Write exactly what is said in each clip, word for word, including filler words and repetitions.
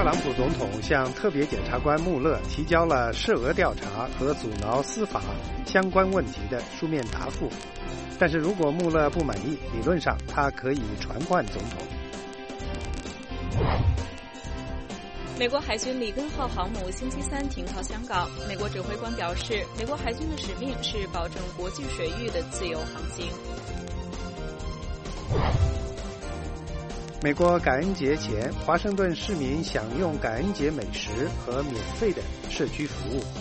特朗普总统向特别检察官穆勒提交了涉俄调查和阻挠司法相关问题的书面答复，但是如果穆勒不满意，理论上他可以传唤总统。 美国海军里根号航母星期三停靠香港，美国指挥官表示，美国海军的使命是保证国际水域的自由航行。 美国感恩节前，华盛顿市民享用感恩节美食和免费的社区服务。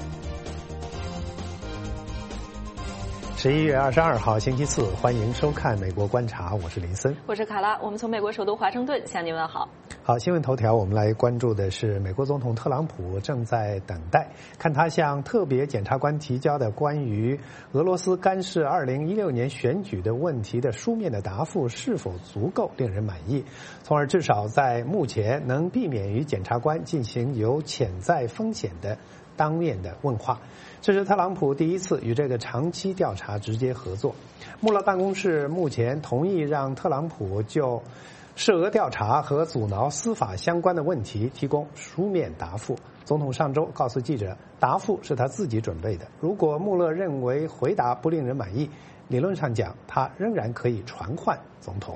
十一月二十二号星期四，欢迎收看《美国观察》，我是林森， 我是卡拉，我们从美国首都华盛顿向您问好。 好，新闻头条，我们来关注的是美国总统特朗普正在等待，看他向特别检察官提交的关于俄罗斯干涉二零一六年选举的问题的书面的答复是否足够令人满意，从而至少在目前能避免与检察官进行有潜在风险的当面的问话。这是特朗普第一次与这个长期调查直接合作。穆勒办公室目前同意让特朗普就涉俄调查和阻挠司法相关的问题提供书面答复。总统上周告诉记者，答复是他自己准备的。如果穆勒认为回答不令人满意，理论上讲，他仍然可以传唤总统。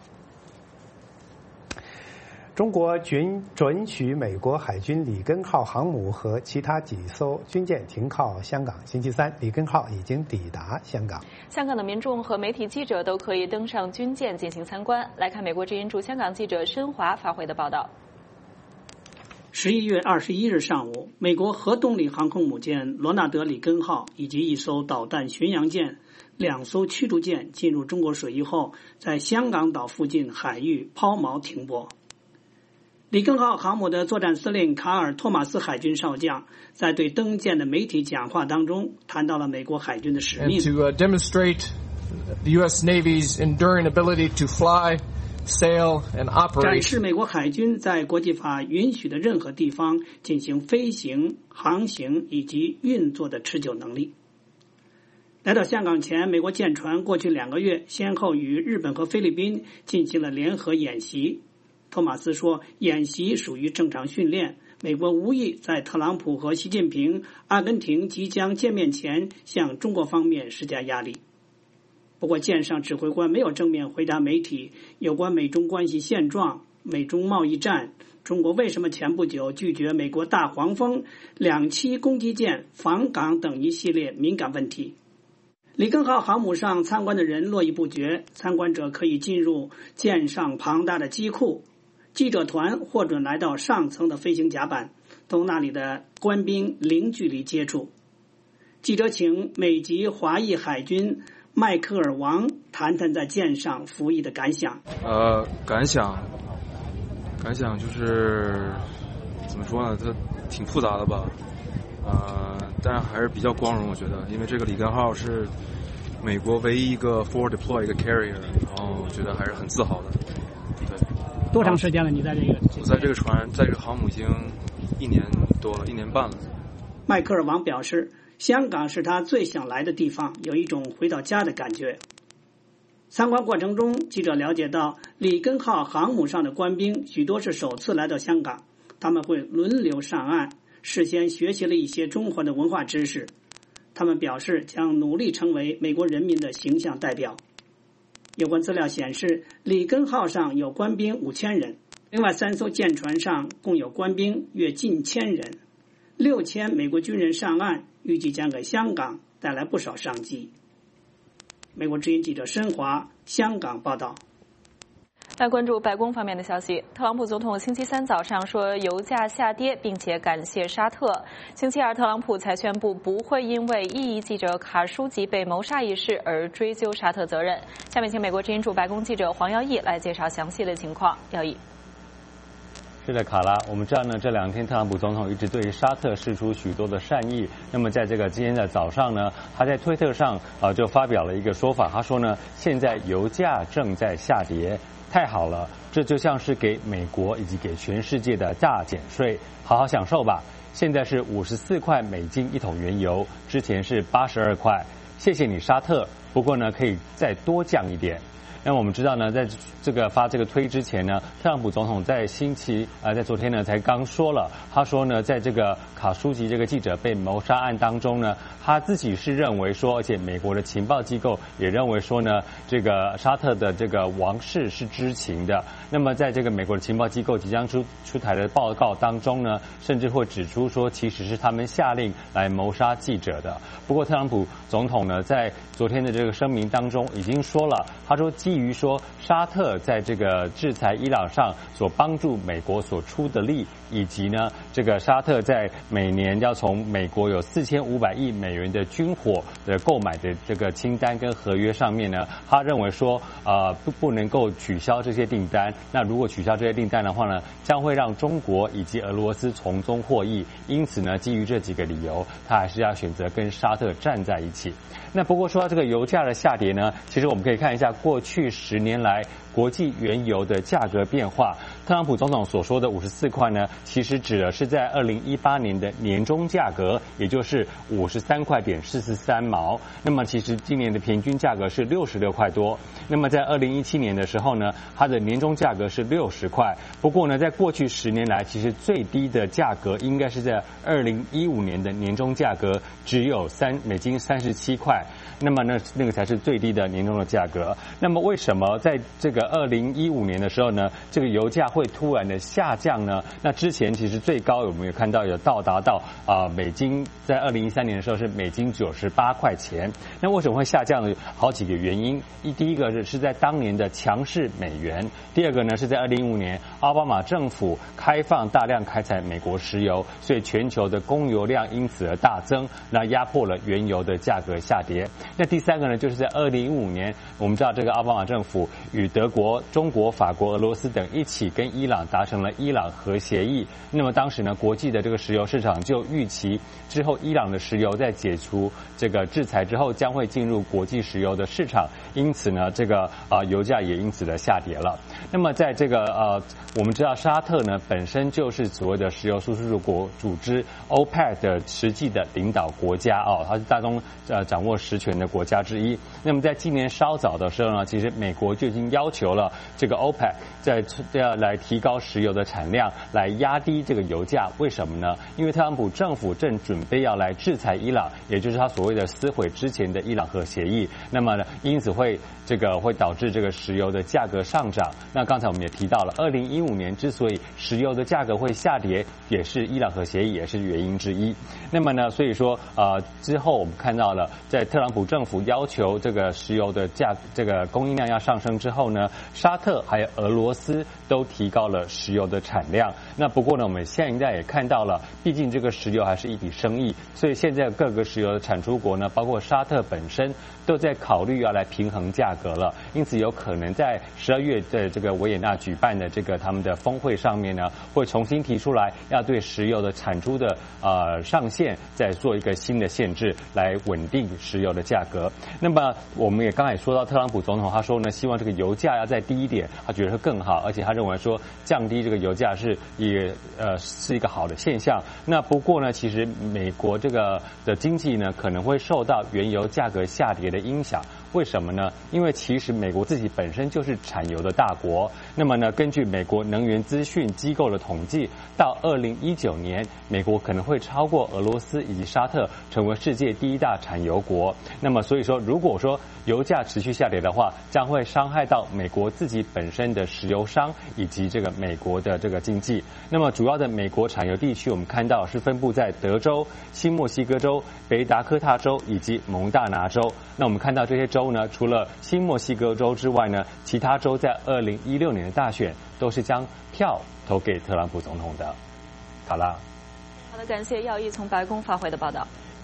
中国准准许美国海军里根号航母和其他几艘军舰停靠香港。星期三，里根号已经抵达香港。 香港的民众和媒体记者都可以登上军舰进行参观。来看美国之音驻香港记者申华发回的报道。 十一月二十一日上午，美国核动力航空母舰罗纳德里根号以及一艘导弹巡洋舰、两艘驱逐舰进入中国水域后，在香港岛附近海域抛锚停泊。里根号航母的作战司令卡尔·托马斯海军少将在对登舰的媒体讲话当中谈到了美国海军的使命。 And to demonstrate the U S Navy's enduring ability to fly, sail, and operate. 展示美国海军在国际法允许的任何地方进行飞行、航行以及运作的持久能力。来到香港前，美国舰船过去两个月先后与日本和菲律宾进行了联合演习。托马斯说，演习属于正常训练，美国无意在特朗普和习近平、阿根廷即将见面前向中国方面施加压力。不过舰上指挥官没有正面回答媒体有关美中关系现状、美中贸易战、中国为什么前不久拒绝美国大黄蜂、两栖攻击舰访港等一系列敏感问题。里根号航母上参观的人络绎不绝，参观者可以进入舰上庞大的机库，记者团获准来到上层的飞行甲板，同那里的官兵零距离接触。记者请美籍华裔海军迈克尔王谈谈在舰上服役的感想。 呃，感想，感想就是怎么说呢？它挺复杂的吧，呃，但是还是比较光荣，我觉得，因为这个里根号是美国唯一一个 forward deploy 一个 carrier， 然后我觉得还是很自豪的。对。 多长时间了？你在这个？ 我在这个船，在这个航母已经一年多了，一年半了。 迈克尔王表示，香港是他最想来的地方，有一种回到家的感觉。参观过程中，记者了解到，里根号航母上的官兵许多是首次来到香港，他们会轮流上岸，事先学习了一些中国的文化知识。他们表示将努力成为美国人民的形象代表。有关资料显示，里根号上有官兵五千人，另外三艘舰船上共有官兵约近千人，六千美国军人上岸，预计将给香港带来不少商机。美国之音记者申华，香港报道。 来关注白宫方面的消息，特朗普总统星期三早上说油价下跌，并且感谢沙特。星期二，特朗普才宣布不会因为异议记者卡舒吉被谋杀一事而追究沙特责任。下面请美国之音驻白宫记者黄耀义来介绍详细的情况。耀义。 是的，卡拉，我们知道呢，这两天特朗普总统一直对沙特释出许多的善意。那么在这个今天的早上呢，他在推特上啊、呃、就发表了一个说法，他说呢，现在油价正在下跌。太好了，这就像是给美国以及给全世界的大减税，好好享受吧。现在是五十四块美金一桶原油，之前是八十二块。谢谢你沙特，不过呢可以再多降一点。 那么我们知道呢，在这个发这个推之前呢，特朗普总统在星期呃在昨天呢才刚说了，他说呢，在这个卡舒吉这个记者被谋杀案当中呢，他自己是认为说，而且美国的情报机构也认为说呢，这个沙特的这个王室是知情的。那么在这个美国的情报机构即将出出台的报告当中呢，甚至会指出说，其实是他们下令来谋杀记者的。不过特朗普总统呢，在昨天的这个声明当中已经说了，他说基于说沙特在这个制裁伊朗上所帮助美国所出的力，以及呢这个沙特在每年要从美国有四千五百亿美元的军火的购买的这个清单跟合约上面呢，他认为说呃不不能够取消这些订单。那如果取消这些订单的话呢，将会让中国以及俄罗斯从中获益。因此呢，基于这几个理由，他还是要选择跟沙特站在一起。那不过说到这个油价的下跌呢，其实我们可以看一下过去十年来国际原油的价格变化。特朗普总统所说的五十四块呢，其实指的是在二零一八年的年中价格，也就是五十三块点四十三毛。那么其实今年的平均价格是六十六块多。那么在二零一七年的时候呢，它的年中价格是六十块。不过呢，在过去十年来，其实最低的价格应该是在二零一五年的年中价格只有三美金三十七块。那么呢，那个才是最低的年中的价格。那么为什么在这个二零一五年的时候呢，这个油价会突然的下降呢？那之前其实最高我们有看到有到达到啊、呃、美金，在二零一三年的时候是美金九十八块钱。那为什么会下降呢？好几个原因。一第一个是是在当年的强势美元，第二个呢是在二零一五年奥巴马政府开放大量开采美国石油，所以全球的供油量因此而大增，那压迫了原油的价格下跌。那第三个呢，就是在二零一五年，我们知道这个奥巴马政府与德国、中国、法国、俄罗斯等一起跟伊朗达成了伊朗核协议。那么当时呢，国际的这个石油市场就预期之后伊朗的石油在解除这个制裁之后，将会进入国际石油的市场，因此呢，这个啊、呃、油价也因此的下跌了。那么在这个呃，我们知道沙特呢本身就是所谓的石油输出国组织 O P E C 的实际的领导国家哦，它是大中呃掌握实权的国家之一。那么在今年稍早的时候呢，其实美国就已经要求了这个 O P E C 在要来提高石油的产量，来压低这个油价。为什么呢？因为特朗普政府正准备要来制裁伊朗，也就是他所谓的撕毁之前的伊朗核协议。那么呢，因此会这个会导致这个石油的价格上涨。那刚才我们也提到了，二零一五年之所以石油的价格会下跌，也是伊朗核协议也是原因之一。那么呢，所以说呃之后我们看到了，在特朗普政府要求这个石油的价这个供应量要上升之后呢，沙特还有俄罗斯都提高了石油的产量。那不过呢，我们现在也看到了，毕竟这个石油还是一笔生意，所以现在各个石油的产出国呢，包括沙特本身都在考虑要来平衡价格了。因此有可能在十二月的这个维也纳举办的这个他们的峰会上面呢，会重新提出来要对石油的产出的呃上限再做一个新的限制，来稳定石油的价格。那么我们也刚才说到特朗普总统，他说呢，希望这个油价要再低一点，他觉得会更好，而且他认为说降低这个油价是也呃是一个好的现象。那不过呢，其实美国这个的经济呢可能会受到原油价格下跌的影响。为什么呢？因为其实美国自己本身就是产油的大国。那么呢，根据美国能源资讯机构的统计，到二零一九年，美国可能会超过俄罗斯以及沙特，成为世界第一大产油国。那么所以说，如果说油价持续下跌的话，将会伤害到美国自己本身的石油商以及这个美国的这个经济。那么主要的美国产油地区，我们看到是分布在德州、新墨西哥州、北达科他州以及蒙大拿州。那我们看到这些州呢，除了新墨西哥州之外呢，其他州在二零一六年的大选都是将票投给特朗普总统的。好啦， 好的，感谢耀毅从白宫发回的报道。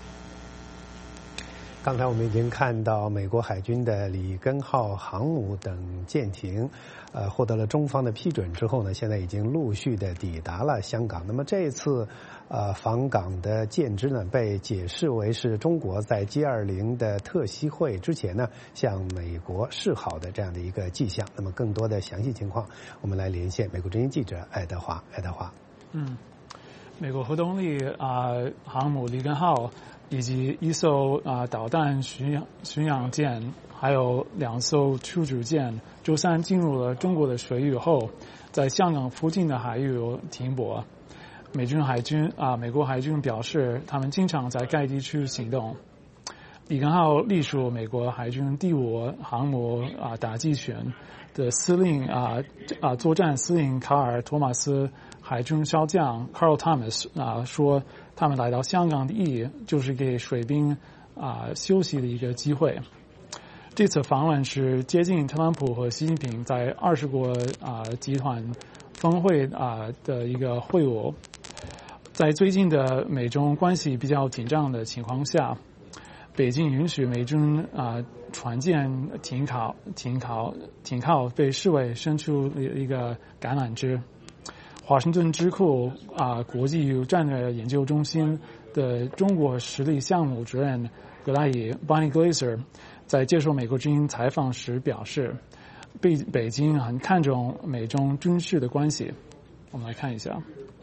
刚才我们已经看到美国海军的里根号航母等舰艇，呃，获得了中方的批准之后呢，现在已经陆续的抵达了香港。那么这一次，呃，访港的舰只呢，被解释为是中国在 G 二十 的特席会之前呢，向美国示好的这样的一个迹象。那么更多的详细情况，我们来连线美国之音记者爱德华。爱德华， 嗯。美国核动力啊、呃、航母里根号以及一艘啊导弹巡洋巡洋舰，还有两艘驱逐舰，周三进入了中国的水域后，在香港附近的海域停泊。美军海军啊，美国海军表示，他们经常在该地区行动。里根号隶属美国海军第五航母啊打击群的司令啊啊作战司令卡尔·托马斯海军少将 Carl Thomas 啊说，他们来到香港的意义就是给水兵啊休息的一个机会。这次访问是接近特朗普和习近平在二十国啊集团峰会啊的一个会晤。在最近的美中关系比较紧张的情况下，北京允许美军啊、呃、船舰停靠、停靠、停靠，被视为伸出一个橄榄枝。华盛顿智库啊、呃、国际战略研究中心的中国实力项目主任格拉伊 Bonnie Glaser 在接受美国之音采访时表示，北北京很看重美中军事的关系。我们来看一下。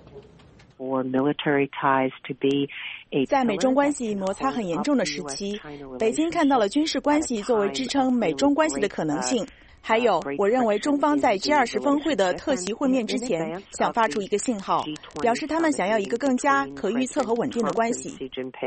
在美中关系摩擦很严重的时期，北京看到了军事关系作为支撑美中关系的可能性。还有，我认为中方在 G 二十 峰会的特席会面之前，想发出一个信号，表示他们想要一个更加可预测和稳定的关系。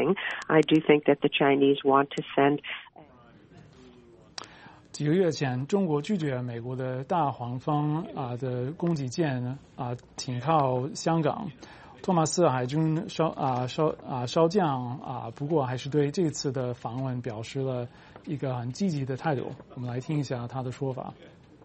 几个月前，中国拒绝美国的大黄蜂啊的攻击舰啊停靠香港。托马斯海军少啊少啊少将啊，不过还是对这次的访问表示了一个很积极的态度。我们来听一下他的说法。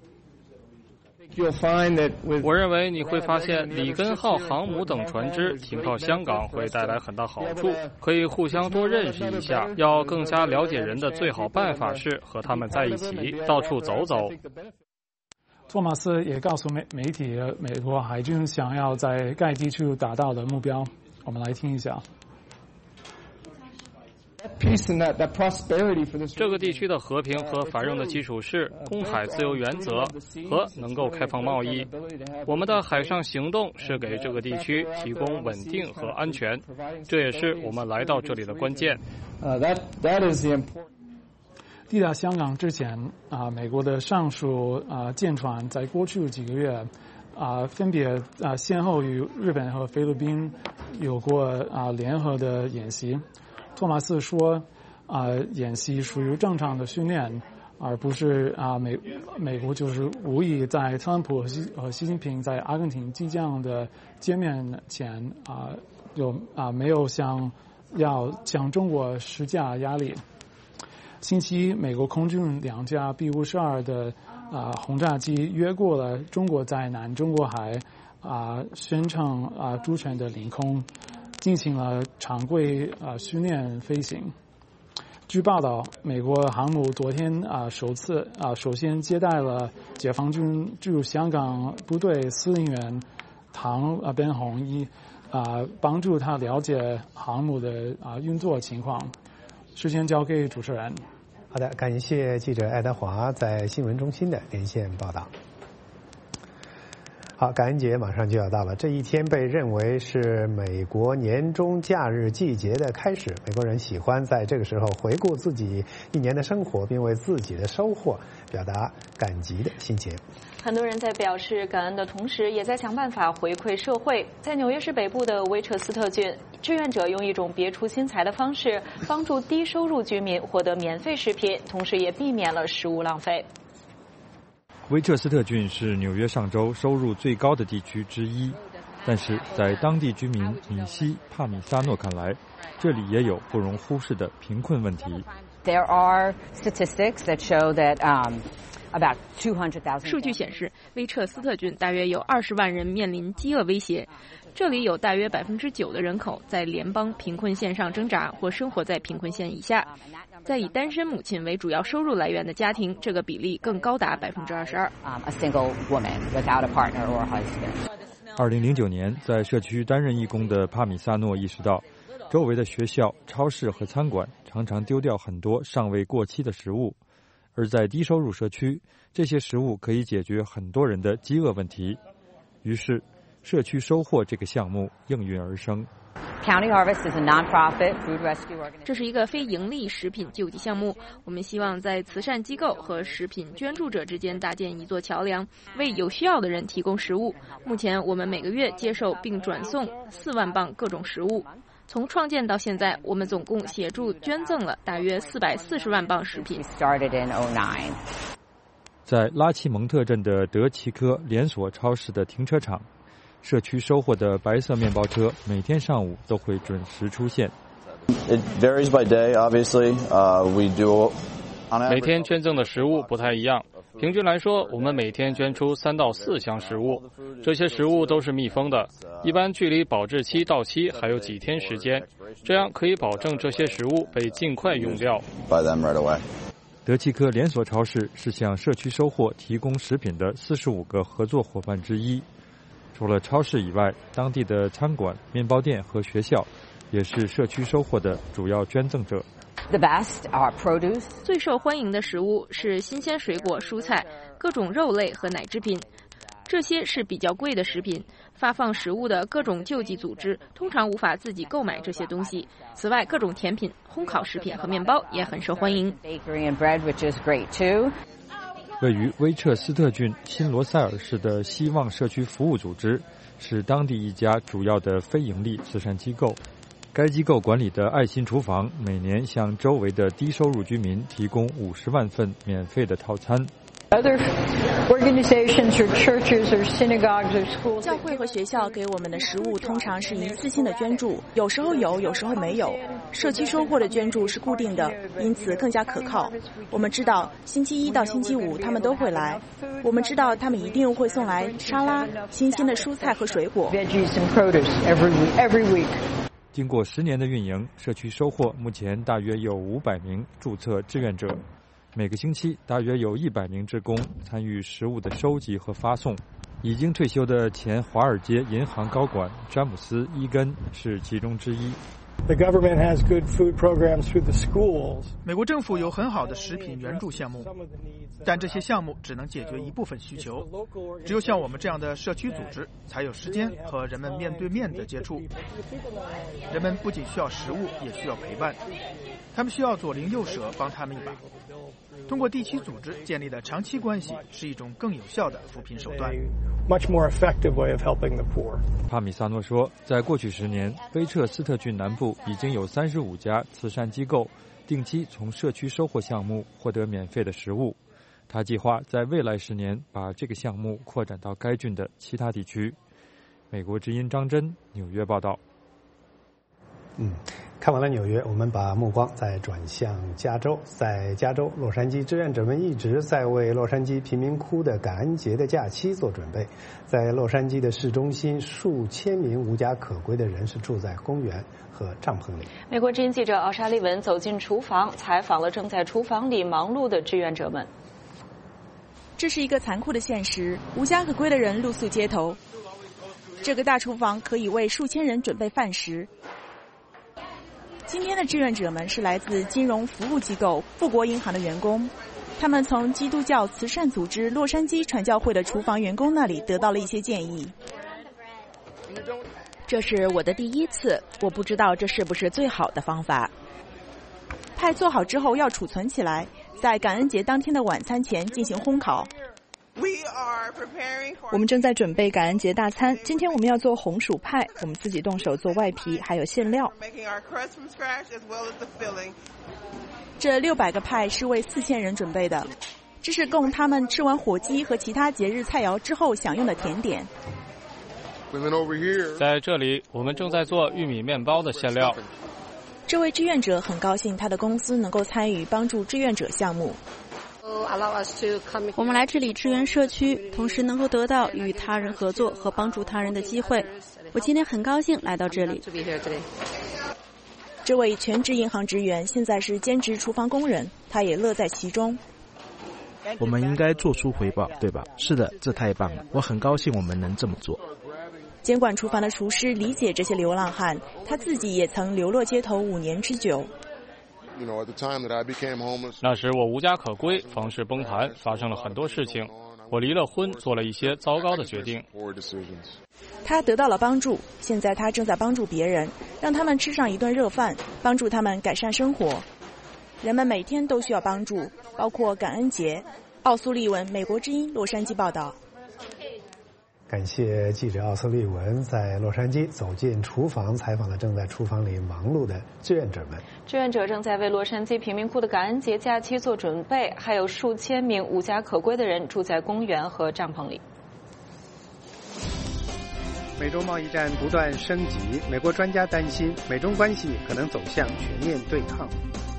我认为你会发现里根号航母等船只停靠香港会带来很大好处，可以互相多认识一下。要更加了解人的最好办法是和他们在一起，到处走走。 托马斯也告诉媒媒体，美国海军想要在该地区达到的目标。我们来听一下。 这个地区的和平和繁荣的基础是公海自由原则和能够开放贸易。我们的海上行动是给这个地区提供稳定和安全，这也是我们来到这里的关键。 抵达香港之前啊，美国的上述啊舰船在过去几个月啊分别啊先后与日本和菲律宾有过啊联合的演习。托马斯说，啊演习属于正常的训练，而不是啊美美国就是无意在特朗普和习和习近平在阿根廷即将的见面前啊有啊没有想要向中国施加压力。星期一，美国空军两架 B 五十二的啊、呃、轰炸机越过了中国在南中国海啊、呃、宣称啊、呃、主权的领空，进行了常规啊、呃、训练飞行。据报道，美国航母昨天啊、呃、首次啊、呃、首先接待了解放军驻香港部队司令员唐啊本宏一啊、呃，帮助他了解航母的啊、呃、运作情况。时间交给主持人。 好的，感谢记者爱德华在新闻中心的连线报道。好，感恩节马上就要到了，这一天被认为是美国年终假日季节的开始。美国人喜欢在这个时候回顾自己一年的生活，并为自己的收获表达感激的心情。 很多人在表示感恩的同时，也在想办法回馈社会。在纽约市北部的威彻斯特郡，志愿者用一种别出心裁的方式，帮助低收入居民获得免费食品，同时也避免了食物浪费。 威彻斯特郡是纽约上州收入最高的地区之一，但是在当地居民米西·帕米萨诺看来，这里也有不容忽视的贫困问题。 There are statistics that show that um, about two hundred thousand. 数据显示，威彻斯特郡大约有二十万人面临饥饿威胁，这里有大约百分之九的人口在联邦贫困线上挣扎或生活在贫困线以下。在以单身母亲为主要收入来源的家庭，这个比例更高达百分之二十二。 A single woman without a partner or a husband. 二零零九年，在社区担任义工的帕米萨诺意识到，周围的学校、超市和餐馆常常丢掉很多尚未过期的食物，而在低收入社区，这些食物可以解决很多人的饥饿问题。于是，社区收获这个项目应运而生。 County Harvest is a non-profit food rescue organization. 这是一个非盈利食品救济项目，我们希望在慈善机构和食品捐助者之间搭建一座桥梁，为有需要的人提供食物。目前我们每个月接受并转送四万磅各种食物。从创建到现在，我们总共协助捐赠了大约四百四十万磅食品。 在拉奇蒙特镇的德奇科连锁超市的停车场，社区收获的白色面包车每天上午都会准时出现。 It varies by day, obviously. Uh, we do 每天捐赠的食物不太一样，平均来说，我们每天捐出三到四箱食物，这些食物都是密封的，一般距离保质期到期还有几天时间，这样可以保证这些食物被尽快用掉。 德奇科连锁超市是向社区收获提供食品的四十五个合作伙伴之一。除了超市以外，当地的餐馆、面包店和学校也是社区收获的主要捐赠者。 The best are produce. 最受欢迎的食物是新鲜水果、蔬菜、各种肉类和奶制品，这些是比较贵的食品。发放食物的各种救济组织通常无法自己购买这些东西。此外，各种甜品、烘烤食品和面包也很受欢迎。 Bakery and bread, which is great too. 位于威彻斯特郡新罗塞尔市的希望社区服务组织是当地一家主要的非营利慈善机构。该机构管理的爱心厨房每年向周围的低收入居民提供五十万份免费的套餐。 教会和学校给我们的食物通常是一次性的捐助，有时候有，有时候没有。社区收获的捐助是固定的，因此更加可靠。我们知道星期一到星期五他们都会来，我们知道他们一定会送来沙拉、新鲜的蔬菜和水果。 经过十年的运营，社区收获目前大约有五百名注册志愿者，每个星期大约有一百名职工参与食物的收集和发送。已经退休的前华尔街银行高管詹姆斯·伊根是其中之一。 美国政府有很好的食品援助项目，但这些项目只能解决一部分需求。只有像我们这样的社区组织，才有时间和人们面对面的接触。人们不仅需要食物，也需要陪伴，他们需要左邻右舍帮他们一把。通过地区组织建立的长期关系是一种更有效的扶贫手段。 帕米萨诺说，在过去十年，威彻斯特郡南部已经有三十五家慈善机构定期从社区收获项目获得免费的食物。他计划在未来十年把这个项目扩展到该郡的其他地区。美国之音张真，纽约报道。 嗯，看完了纽约，我们把目光再转向加州。在加州洛杉矶，志愿者们一直在为洛杉矶贫民窟的感恩节的假期做准备。在洛杉矶的市中心，数千名无家可归的人是住在公园和帐篷里。 美国之音记者奥莎利文走进厨房，采访了正在厨房里忙碌的志愿者们。 这是一个残酷的现实，无家可归的人露宿街头。这个大厨房可以为数千人准备饭食。今天的志愿者们是来自金融服务机构富国银行的员工，他们从基督教慈善组织洛杉矶传教会的厨房员工那里得到了一些建议。 这是我的第一次，我不知道这是不是最好的方法。 派做好之后要储存起来，在感恩节当天的晚餐前进行烘烤。 我们正在准备感恩节大餐，今天我们要做红薯派，我们自己动手做外皮还有馅料。 这六百个派是为四千人准备的，这是供他们吃完火鸡和其他节日菜肴之后享用的甜点。 在这里，我们正在做玉米面包的馅料。 这位志愿者很高兴他的公司能够参与帮助志愿者项目。 我们来这里支援社区，同时能够得到与他人合作和帮助他人的机会。我今天很高兴来到这里。 这位全职银行职员现在是兼职厨房工人，他也乐在其中。 我们应该做出回报，对吧？是的，这太棒了，我很高兴我们能这么做。 监管厨房的厨师理解这些流浪汉，他自己也曾流落街头五年之久。 那时我无家可归，房市崩盘，发生了很多事情。 我离了婚，做了一些糟糕的决定。 他得到了帮助，现在他正在帮助别人，让他们吃上一顿热饭，帮助他们改善生活。人们每天都需要帮助，包括感恩节。奥苏利文，美国之音，洛杉矶报道。 感谢记者奥斯利文在洛杉矶走进厨房，采访了正在厨房里忙碌的志愿者们。 志愿者正在为洛杉矶贫民窟的感恩节假期做准备，还有数千名无家可归的人住在公园和帐篷里。 美中贸易战不断升级，美国专家担心美中关系可能走向全面对抗。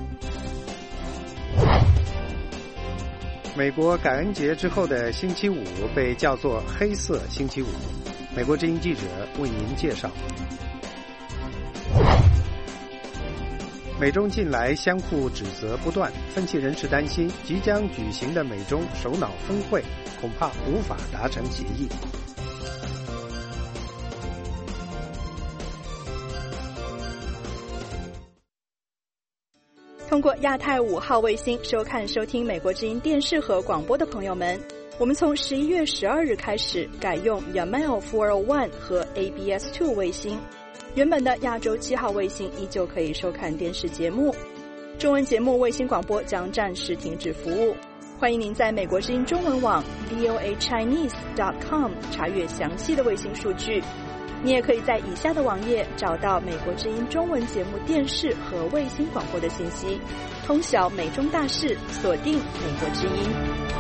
美国感恩节之后的星期五被叫做黑色星期五，美国之音记者为您介绍。美中近来相互指责不断，分析人士担心即将举行的美中首脑峰会恐怕无法达成协议。 通过亚太五号卫星收看收听美国之音电视和广播的朋友们，我们从十一月十二日开始改用 Yamal四零一 和 A B S 二 卫星，原本的亚洲七号卫星依旧可以收看电视节目。中文节目卫星广播将暂时停止服务，欢迎您在美国之音中文网 V O A Chinese dot com 查阅详细的卫星数据。你也可以在以下的网页找到美国之音中文节目电视和卫星广播的信息，通晓美中大事，锁定美国之音。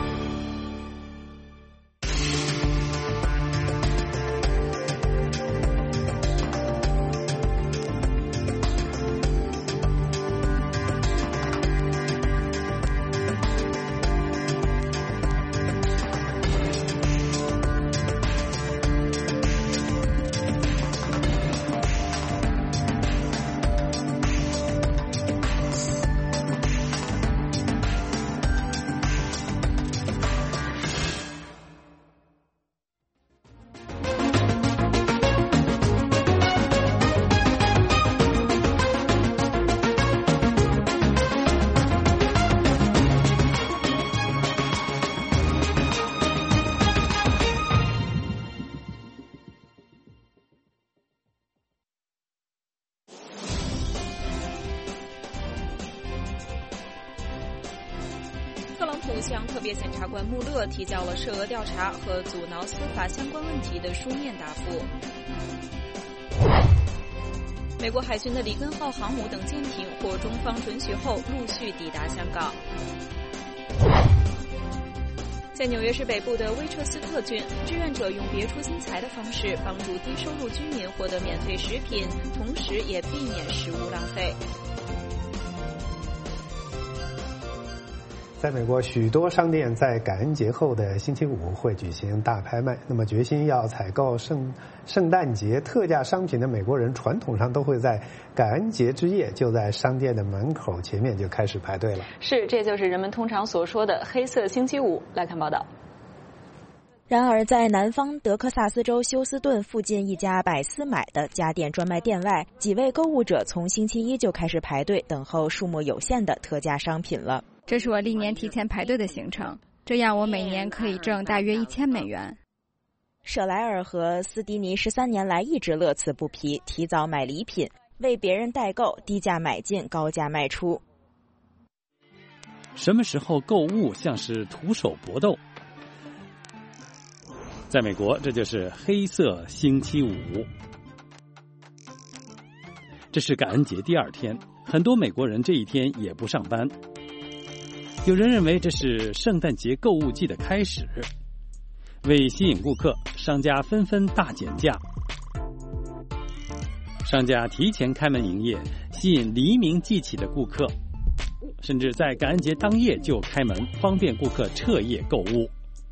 特朗普向特别检察官穆勒提交了涉俄调查和阻挠司法相关问题的书面答复。美国海军的里根号航母等舰艇获中方准许后陆续抵达香港。在纽约市北部的威彻斯特郡，志愿者用别出心裁的方式帮助低收入居民获得免费食品，同时也避免食物浪费。 在美国，许多商店在感恩节后的星期五会举行大拍卖。那么，决心要采购圣圣诞节特价商品的美国人，传统上都会在感恩节之夜就在商店的门口前面就开始排队了。 是，这就是人们通常所说的黑色星期五。来看报道。 然而，在南方德克萨斯州休斯顿附近一家百思买的家电专卖店外，几位购物者从星期一就开始排队等候数目有限的特价商品了。 这是我历年提前排队的行程，这样我每年可以挣大约一千美元。 舍莱尔和斯蒂尼十三年来一直乐此不疲，提早买礼品，为别人代购，低价买进，高价卖出。 什么时候购物像是徒手搏斗？在美国，这就是黑色星期五。这是感恩节第二天，很多美国人这一天也不上班。有人认为这是圣诞节购物季的开始，为吸引顾客，商家纷纷大减价。商家提前开门营业，吸引黎明即起的顾客，甚至在感恩节当夜就开门，方便顾客彻夜购物。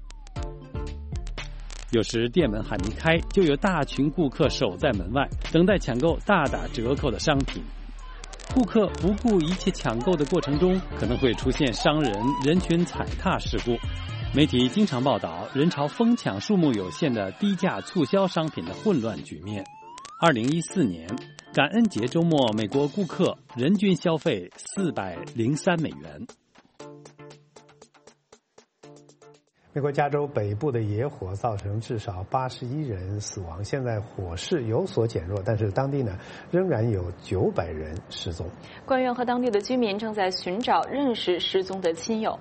有时店门还没开，就有大群顾客守在门外，等待抢购大打折扣的商品。顾客不顾一切抢购的过程中，可能会出现商人人群踩踏事故。媒体经常报道人潮疯抢数目有限的低价促销商品的混乱局面。二零一四年感恩节周末，美国顾客人均消费四百零三美元。 美美国加州北部的野火造成至少八十一人死亡，现在火势有所减弱，但是当地呢仍然有九百人失踪。 官员和当地的居民正在寻找认识失踪的亲友。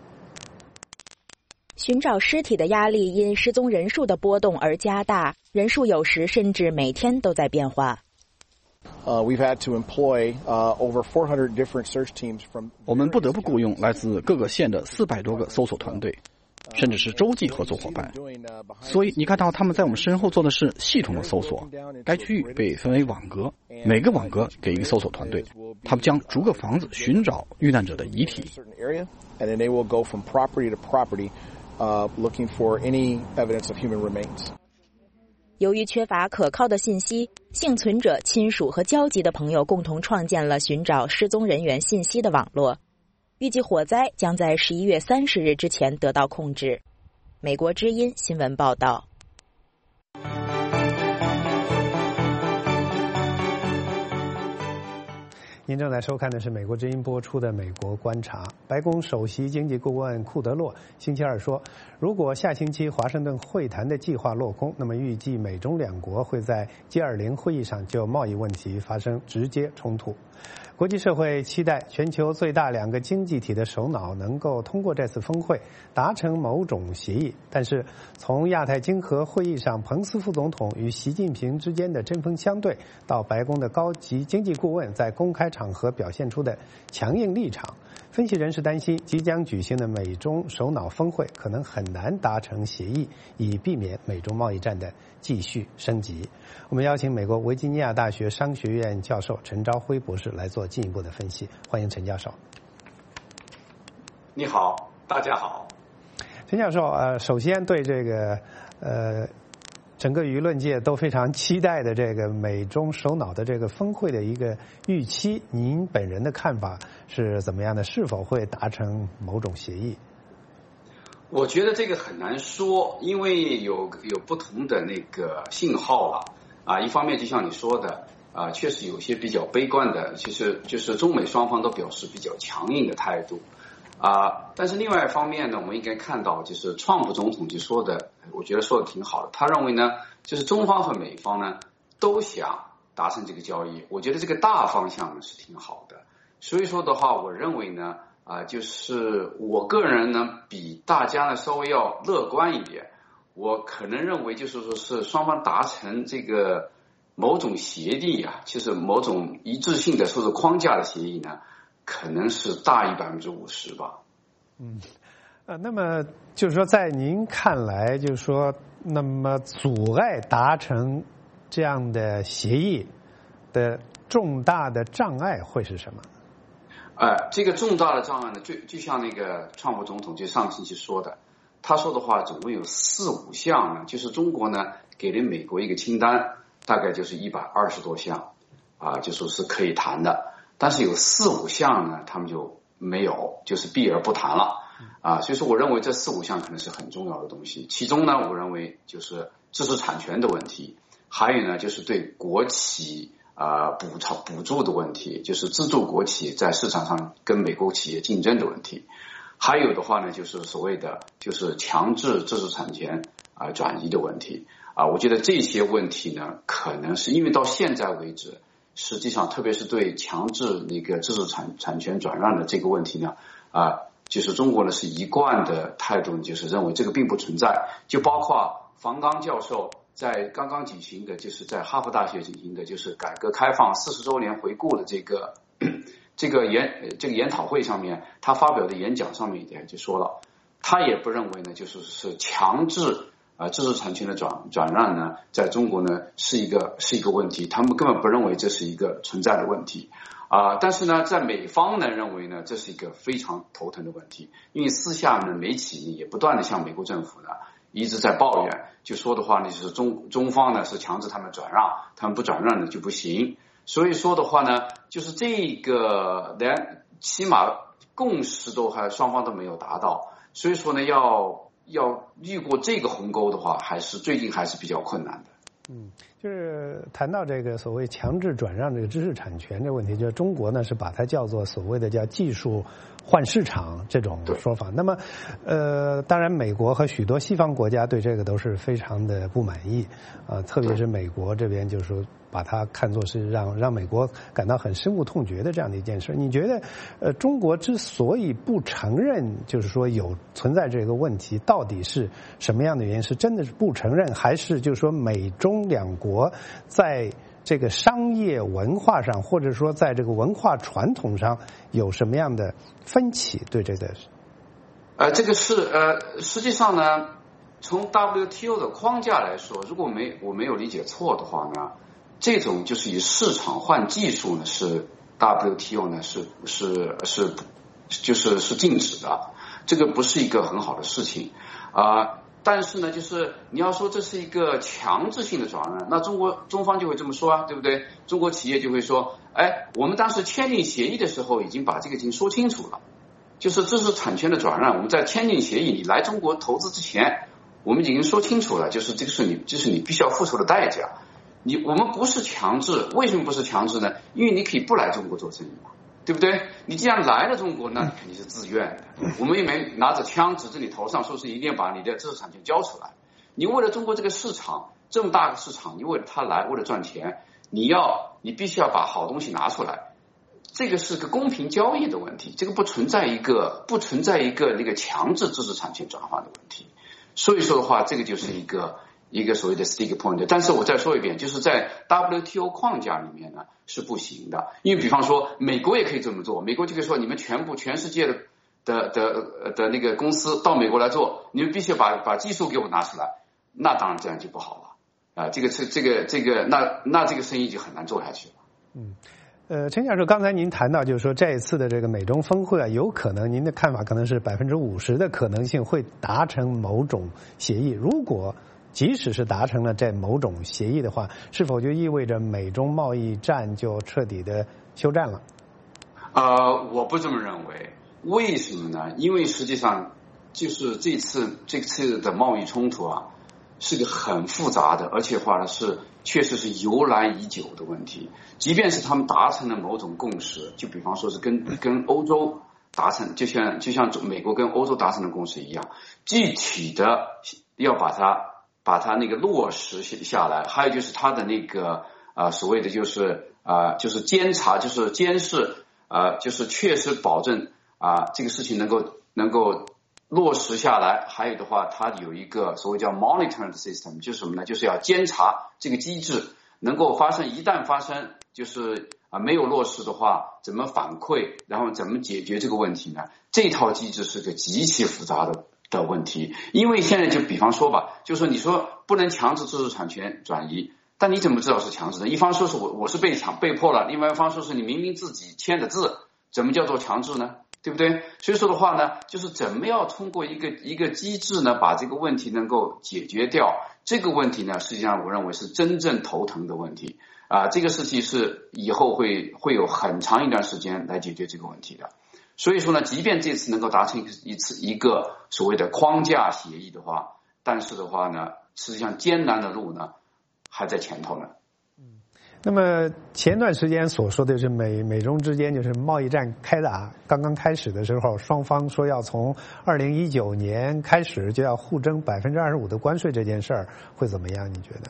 寻找尸体的压力因失踪人数的波动而加大，人数有时甚至每天都在变化。 Uh, we've had to employ uh, over four hundred different search teams from. 我们不得不雇佣来自各个县的四百多个搜索团队，甚至是洲际合作伙伴。所以你看到他们在我们身后做的是系统的搜索。该区域被分为网格，每个网格给一个搜索团队，他们将逐个房子寻找遇难者的遗体。 And then they will go from property to property, uh, looking for any evidence of human remains. 由于缺乏可靠的信息，幸存者、亲属和交集的朋友共同创建了寻找失踪人员信息的网络。预计火灾将在十一月三十日之前得到控制。美国之音新闻报道。 您正在收看的是美国之音播出的《美国观察》。白宫首席经济顾问库德洛星期二说，如果下星期华盛顿会谈的计划落空，那么预计美中两国会在 G 二十 会议上就贸易问题发生直接冲突。国际社会期待全球最大两个经济体的首脑能够通过这次峰会达成某种协议，但是从亚太经合会议上彭斯副总统与习近平之间的针锋相对，到白宫的高级经济顾问在公开场合表现出的强硬立场，分析人士担心即将举行的美中首脑峰会可能很难达成协议，以避免美中贸易战的继续升级。我们邀请美国维吉尼亚大学商学院教授陈朝辉博士来做进一步的分析。欢迎陈教授。 你好，大家好。 陈教授，呃，首先对这个呃整个舆论界都非常期待的这个美中首脑的这个峰会的一个预期，您本人的看法是怎么样的？是否会达成某种协议？ 我觉得这个很难说，因为有有不同的那个信号了啊。一方面就像你说的啊，确实有些比较悲观的，其实就是中美双方都表示比较强硬的态度啊。但是另外一方面呢，我们应该看到，就是川普总统就说的，我觉得说的挺好的。他认为呢，就是中方和美方呢都想达成这个交易，我觉得这个大方向呢是挺好的。所以说的话，我认为呢。啊，就是我个人呢，比大家呢稍微要乐观一点。我可能认为，就是说是双方达成这个某种协议啊，就是某种一致性的说是框架的协议呢，可能是大于百分之五十吧。 嗯，呃，那么就是说，在您看来，就是说，那么阻碍达成这样的协议的重大的障碍会是什么？ 呃，这个重大的障碍呢，就就像那个川普总统就上个星期说的，他说的话总共有四五项呢，就是中国呢给了美国一个清单，大概就是一百二十多项啊，就说是可以谈的，但是有四五项呢，他们就没有，就是避而不谈了啊。所以说，我认为这四五项可能是很重要的东西。其中呢，我认为就是知识产权的问题，还有呢就是对国企。啊，补偿补助的问题，就是资助国企在市场上跟美国企业竞争的问题。还有的话呢，就是所谓的就是强制知识产权啊转移的问题啊。我觉得这些问题呢，可能是因为到现在为止，实际上特别是对强制那个知识产产权转让的这个问题呢，啊，就是中国呢是一贯的态度，就是认为这个并不存在，就包括房刚教授。在刚刚举行的，就是在哈佛大学举行的，就是改革开放四十周年回顾的这个这个研这个研讨会上面，他发表的演讲上面也就说了，他也不认为呢，就是是强制啊、呃、知识产权的转转让呢，在中国呢是一个是一个问题，他们根本不认为这是一个存在的问题啊、呃。但是呢，在美方呢认为呢，这是一个非常头疼的问题，因为私下呢，媒体也不断的向美国政府呢。一直在抱怨，就说的话呢，就是中中方呢是强制他们转让，他们不转让呢就不行。所以说的话呢，就是这个连起码共识都还双方都没有达到，所以说呢，要要越过这个鸿沟的话，还是最近还是比较困难的。 嗯， 就是谈到这个所谓强制转让这个知识产权这个问题，就是中国呢是把它叫做所谓的叫技术换市场这种说法。那么，呃，当然美国和许多西方国家对这个都是非常的不满意，啊、呃，特别是美国这边就是说把它看作是让让美国感到很深恶痛绝的这样的一件事。你觉得，呃，中国之所以不承认，就是说有存在这个问题，到底是什么样的原因？是真的是不承认，还是就是说美中两国在这个商业文化上，或者说在这个文化传统上有什么样的分歧？对这个， 呃，这个是呃，实际上呢，从 W T O 的框架来说，如果没我没有理解错的话呢，这种就是以市场换技术呢，是 W T O 呢是是是就是是禁止的，这个不是一个很好的事情啊。呃但是呢，就是你要说这是一个强制性的转让，那中国中方就会这么说啊，对不对？中国企业就会说，哎，我们当时签订协议的时候已经把这个已经说清楚了，就是知识产权的转让，我们在签订协议，你来中国投资之前，我们已经说清楚了，就是这个是你，这是你必须要付出的代价。你我们不是强制，为什么不是强制呢？因为你可以不来中国做生意嘛。对不对？你既然来了中国，那你肯定是自愿的。我们也没拿着枪指着你头上，说是一定要把你的知识产权交出来。你为了中国这个市场这么大的市场，你为了他来，为了赚钱，你要你必须要把好东西拿出来。这个是个公平交易的问题，这个不存在一个不存在一个那个强制知识产权转换的问题。所以说的话，这个就是一个一个所谓的 stick point。但是我再说一遍，就是在 W T O 框架里面呢是不行的，因为比方说美国也可以这么做，美国就可以说你们全部全世界的的的的那个公司到美国来做，你们必须把把技术给我拿出来，那当然这样就不好了啊、呃，这个是这个这个那那这个生意就很难做下去了。 嗯。呃，陈教授，刚才您谈到，就是说这一次的这个美中峰会啊，有可能您的看法可能是百分之五十的可能性会达成某种协议。如果即使是达成了这某种协议的话，是否就意味着美中贸易战就彻底的休战了？ 呃，我不这么认为。为什么呢？因为实际上就是这次这次的贸易冲突啊，是个很复杂的，而且话呢是确实是由来已久的问题。即便是他们达成了某种共识，就比方说是跟跟欧洲达成，就像就像美国跟欧洲达成的共识一样，具体的要把它把它那个落实下来，还有就是它的那个呃所谓的就是呃就是监察，就是监视，呃就是确实保证啊、呃、这个事情能够能够落实下来。还有的话，它有一个所谓叫 monitoring system， 就是什么呢？就是要监察这个机制能够发生，一旦发生就是啊没有落实的话，怎么反馈，然后怎么解决这个问题呢？这套机制是个极其复杂的的问题。因为现在就比方说吧，就是说你说不能强制知识产权转移，但你怎么知道是强制的？一方说是我我是被强被迫了，另外一方说是你明明自己签的字，怎么叫做强制呢？对不对？所以说的话呢，就是怎么样通过一个一个机制呢，把这个问题能够解决掉。这个问题呢，实际上我认为是真正头疼的问题啊、呃，这个事情是以后会会有很长一段时间来解决这个问题的。所以说呢，即便这次能够达成一次一个所谓的框架协议的话，但是的话呢，实际上艰难的路呢还在前头呢。 那么前段时间所说的是美美中之间就是贸易战开打刚刚开始的时候，双方说要从二零一九年开始就要互征百分之二十五的关税，这件事儿会怎么样？你觉得？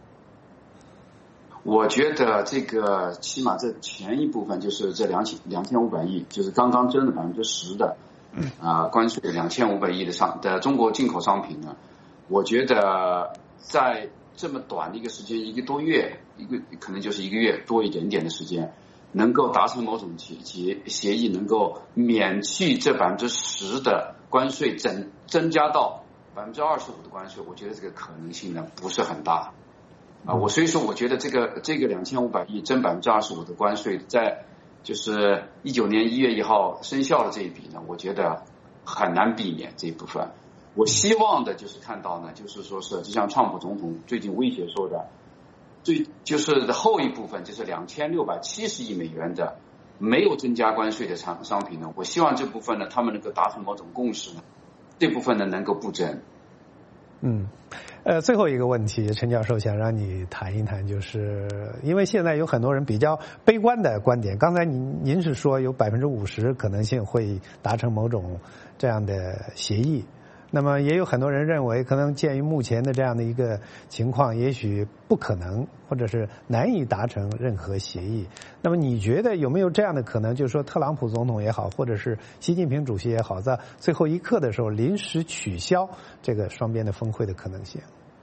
我觉得这个起码这前一部分就是这两千两千五百亿，就是刚刚征了百分之十的啊、呃、关税，两千五百亿的商的中国进口商品呢，我觉得在这么短的一个时间，一个多月，一个可能就是一个月多一点点的时间，能够达成某种协协协议，能够免去这百分之十的关税，增增加到百分之二十五的关税，我觉得这个可能性呢不是很大啊。我所以说，我觉得这个这个两千五百亿增百分之二十五的关税，在就是一九年一月一号生效的这一笔呢，我觉得很难避免这一部分。我希望的就是看到呢，就是说是就像川普总统最近威胁说的，最就是后一部分就是两千六百七十亿美元的没有增加关税的商商品呢，我希望这部分呢他们能够达成某种共识呢，这部分呢能够不征。 嗯，呃，最后一个问题，陈教授想让你谈一谈，就是因为现在有很多人比较悲观的观点，刚才您您是说有百分之五十可能性会达成某种这样的协议。那么也有很多人认为，可能鉴于目前的这样的一个情况，也许不可能，或者是难以达成任何协议。那么你觉得有没有这样的可能，就是说特朗普总统也好，或者是习近平主席也好，在最后一刻的时候临时取消这个双边的峰会的可能性？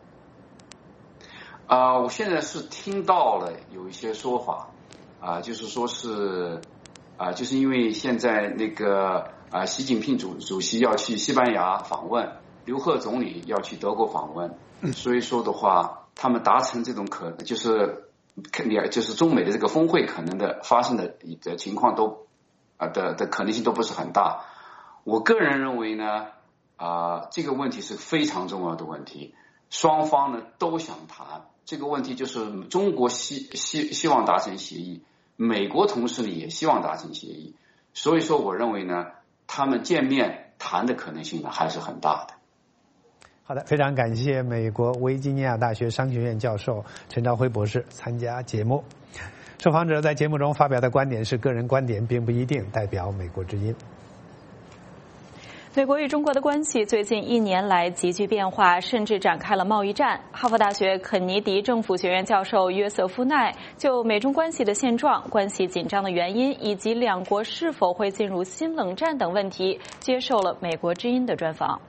啊、呃，我现在是听到了有一些说法，啊、呃，就是说是啊、呃，就是因为现在那个。啊，习近平主主席要去西班牙访问，刘鹤总理要去德国访问，所以说的话，他们达成这种可能就是肯定就是中美的这个峰会可能的发生的的情况都啊的的可能性都不是很大。我个人认为呢，啊这个问题是非常重要的问题，双方呢都想谈这个问题，就是中国希希希望达成协议，美国同时呢也希望达成协议，所以说我认为呢。他们见面谈的可能性呢还是很大的。 好的，非常感谢美国维吉尼亚大学商学院教授陈朝辉博士参加节目。受访者在节目中发表的观点是个人观点，并不一定代表美国之音。 美国与中国的关系最近一年来急剧变化，甚至展开了贸易战。哈佛大学肯尼迪政府学院教授约瑟夫奈就美中关系的现状、关系紧张的原因以及两国是否会进入新冷战等问题，接受了美国之音的专访。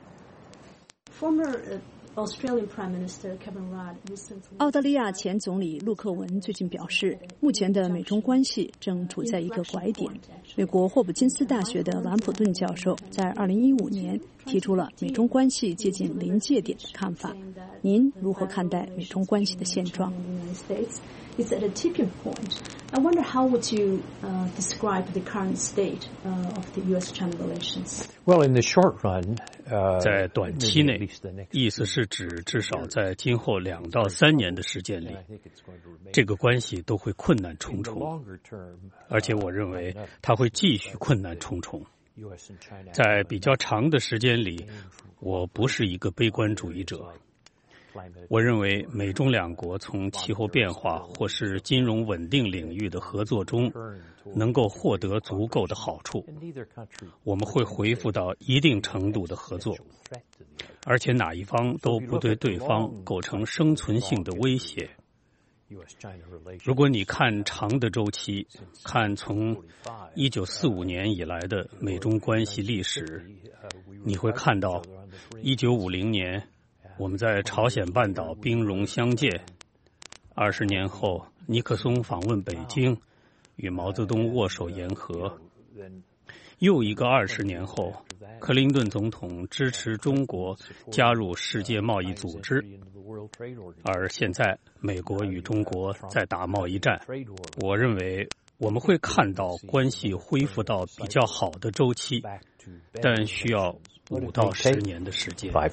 澳大利亚前总理陆克文最近表示，目前的美中关系正处在一个拐点。美国霍普金斯大学的兰普顿教授在二零一五年提出了美中关系接近临界点的看法。您如何看待美中关系的现状 ？It's at a tipping point. I wonder how would you uh, describe the current state uh, of the U S-China relations? Well, in the short run, uh, 在短期内，意思是指至少在今后两到三年的时间里，这个关系都会困难重重，而且我认为它会继续困难重重。在比较长的时间里，我不是一个悲观主义者。我认为美中两国从气候变化或是金融稳定领域的合作中能够获得足够的好处，我们会恢复到一定程度的合作，而且哪一方都不对对方构成生存性的威胁。如果你看长的周期，看从一九四五年以来的美中关系历史，你会看到一九五零年我们在朝鲜半岛兵戎相见，二十年后尼克松访问北京，与毛泽东握手言和，又一个二十年后，克林顿总统支持中国加入世界贸易组织，而现在美国与中国在打贸易战。我认为我们会看到关系恢复到比较好的周期，但需要五到十年的时间。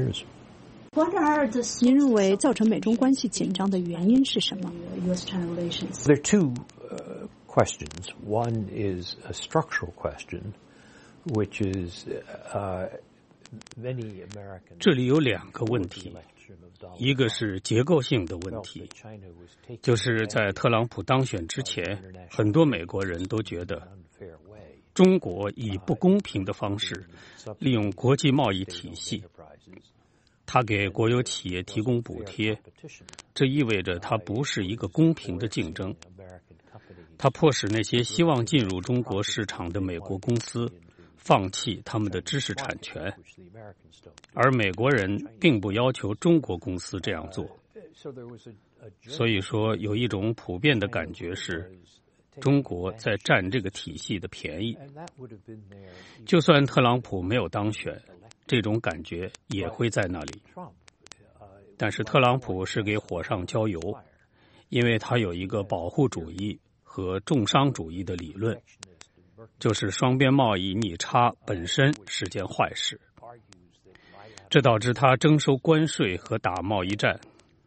您认为造成美中关系紧张的原因是什么？ There are two uh, questions. One is a structural question, which is uh, many Americans. 这里有两个问题，一个是结构性的问题，就是在特朗普当选之前，很多美国人都觉得中国以不公平的方式利用国际贸易体系。他给国有企业提供补贴，这意味着它不是一个公平的竞争。它迫使那些希望进入中国市场的美国公司放弃他们的知识产权，而美国人并不要求中国公司这样做。所以说，有一种普遍的感觉是，中国在占这个体系的便宜。就算特朗普没有当选，这种感觉也会在那里。但是特朗普是给火上浇油，因为他有一个保护主义和重商主义的理论，就是双边贸易逆差本身是件坏事，这导致他征收关税和打贸易战。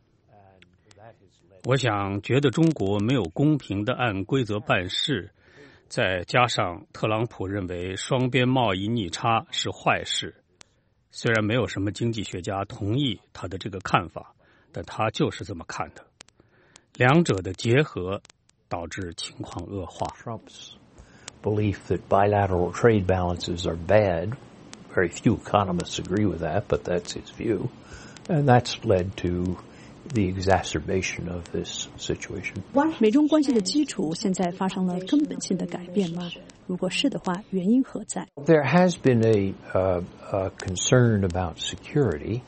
我想觉得中国没有公平地按规则办事，再加上特朗普认为双边贸易逆差是坏事， 虽然没有什么经济学家同意他的这个看法，但他就是这么看的。两者的结合导致情况恶化。 Trump's belief that bilateral trade balances are bad, very few economists agree with that, but that's his view, and that's led to the exacerbation of this situation. 美中关系的基础现在发生了根本性的改变吗？如果是的话，原因何在？ There has been a, uh, a concern about security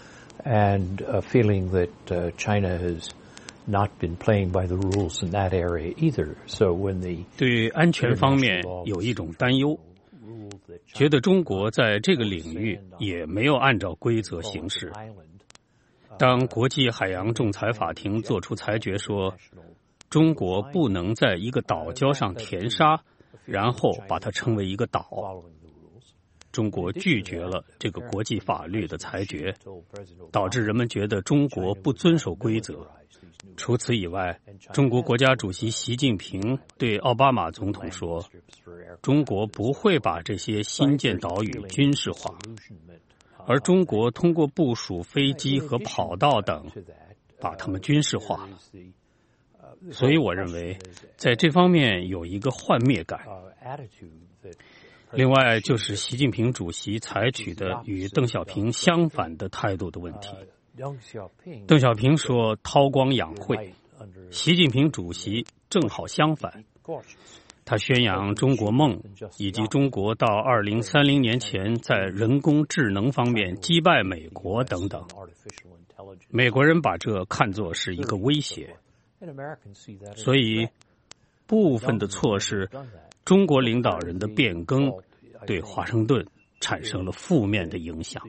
and a feeling that uh, China has not been playing by the rules in that area either. So when the 对安全方面有一种担忧，觉得中国在这个领域也没有按照规则行事。当国际海洋仲裁法庭作出裁决说，中国不能在一个岛礁上填沙，然后把它称为一个岛，中国拒绝了这个国际法律的裁决，导致人们觉得中国不遵守规则。除此以外，中国国家主席习近平对奥巴马总统说，中国不会把这些新建岛屿军事化，而中国通过部署飞机和跑道等把它们军事化了。所以我认为在这方面有一个幻灭感。另外就是习近平主席采取的与邓小平相反的态度的问题。邓小平说韬光养晦，习近平主席正好相反，他宣扬中国梦，以及中国到二零三零年前在人工智能方面击败美国等等。美国人把这看作是一个威胁，所以部分的错是中国领导人的变更对华盛顿产生了负面的影响。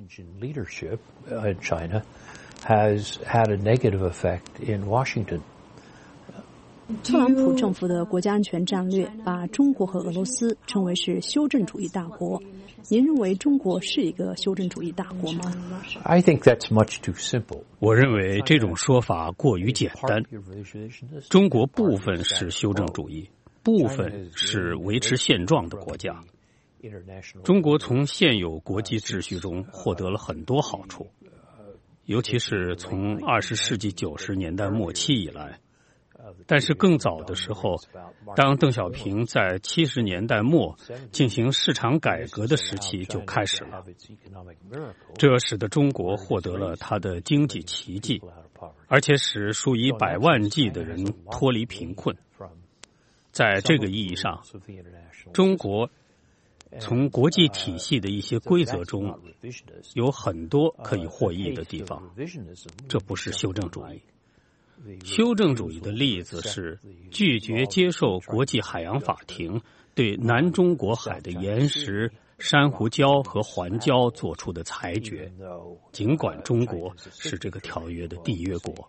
China has had a negative effect in Washington. 特朗普政府的国家安全战略把中国和俄罗斯称为是修正主义大国。您认为中国是一个修正主义大国吗？ I think that's much too simple. 我认为这种说法过于简单。中国部分是修正主义，部分是维持现状的国家。中国从现有国际秩序中获得了很多好处，尤其是从二十世纪九十年代末期以来。但是更早的时候，当邓小平在七十年代末进行市场改革的时期就开始了，这使得中国获得了它的经济奇迹，而且使数以百万计的人脱离贫困。在这个意义上，中国从国际体系的一些规则中有很多可以获益的地方，这不是修正主义。修正主义的例子是拒绝接受国际海洋法庭对南中国海的岩石、珊瑚礁和环礁做出的裁决，尽管中国是这个条约的缔约国。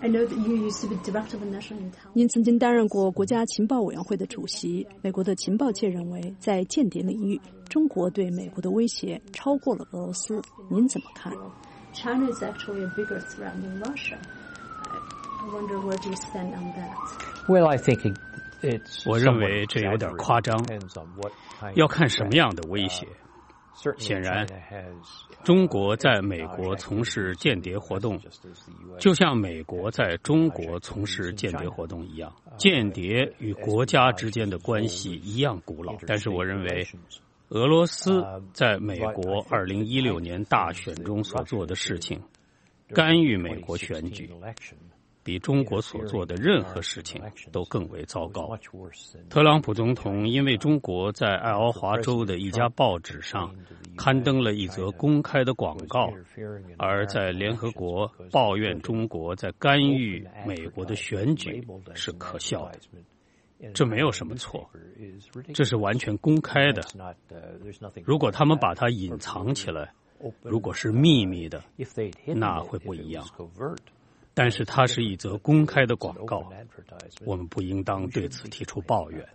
您曾经担任过国家情报委员会的主席。美国的情报界认为，在间谍领域，中国对美国的威胁超过了俄罗斯。您怎么看？ China is actually a bigger threat than Russia. I wonder where do you stand on that? Well, I think it's 我认为这有点夸张，要看什么样的威胁。显然，中国在美国从事间谍活动，就像美国在中国从事间谍活动一样。间谍与国家之间的关系一样古老，但是我认为，俄罗斯在美国二零一六年大选中所做的事情，干预美国选举，比中国所做的任何事情都更为糟糕。特朗普总统因为中国在爱奥华州的一家报纸上刊登了一则公开的广告，而在联合国抱怨中国在干预美国的选举是可笑的。这没有什么错，这是完全公开的。如果他们把它隐藏起来，如果是秘密的，那会不一样。但是它是一则公开的广告，我们不应当对此提出抱怨。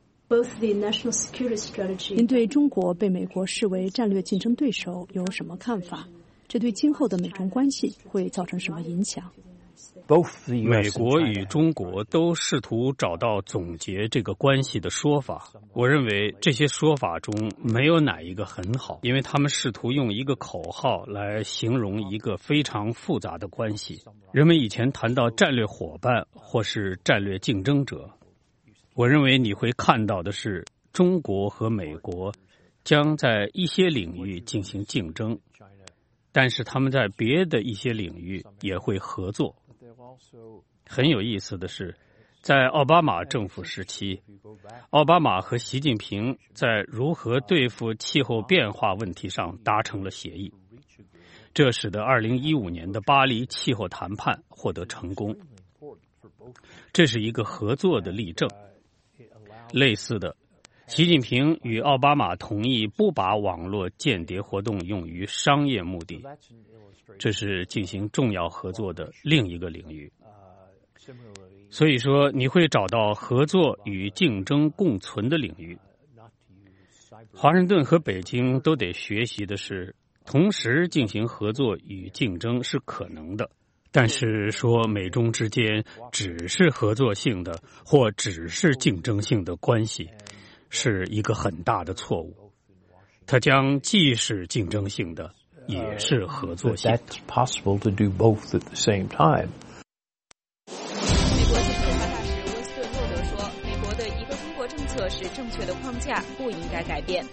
您对中国被美国视为战略竞争对手有什么看法？这对今后的美中关系会造成什么影响？ 美国与中国都试图找到总结这个关系的说法。我认为这些说法中没有哪一个很好，因为他们试图用一个口号来形容一个非常复杂的关系。人们以前谈到战略伙伴或是战略竞争者，我认为你会看到的是中国和美国将在一些领域进行竞争，但是他们在别的一些领域也会合作。很有意思的是，在奥巴马政府时期，奥巴马和习近平在如何对付气候变化问题上达成了协议，这使得二零一五年的巴黎气候谈判获得成功。这是一个合作的例证。类似的，习近平与奥巴马同意不把网络间谍活动用于商业目的，这是进行重要合作的另一个领域。所以说，你会找到合作与竞争共存的领域。华盛顿和北京都得学习的是，同时进行合作与竞争是可能的，但是说美中之间只是合作性的或只是竞争性的关系，是一个很大的错误。它将既是竞争性的，也是合作性的。 That's possible to do both at the same time. 美国经济大大使温斯顿·洛德说，美国的一个中国政策是正确的框架，不应该改变。